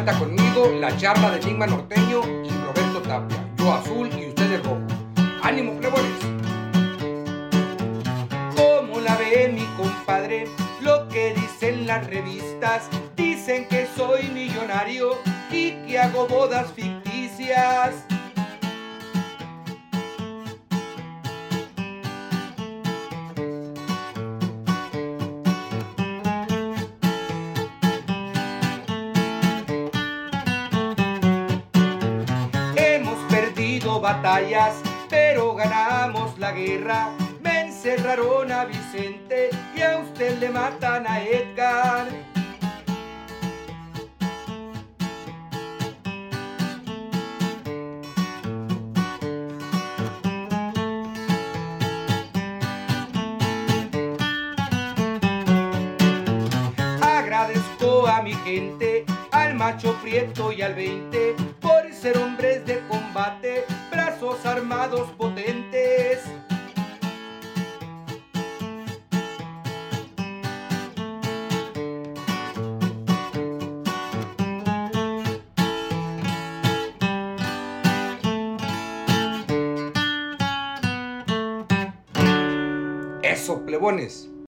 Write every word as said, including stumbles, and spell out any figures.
canta conmigo la charla de Enigma Norteño y Roberto Tapia. Yo azul y ustedes rojo. ¡Ánimo, plebones! ¿Cómo la ve mi compadre? Lo que dicen las revistas. Dicen que soy millonario y que hago bodas ficticias. Hemos perdido batallas, pero ganamos la guerra. Me encerraron a Vicente y a usted le matan a Edgar. Agradezco a mi gente, al macho prieto y al veinte, por ser hombres de combate, brazos armados potentes. ¡Eso, plebones!